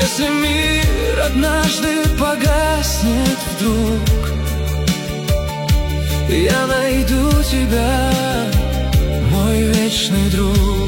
Если мир однажды погаснет вдруг, я найду тебя, мой вечный друг.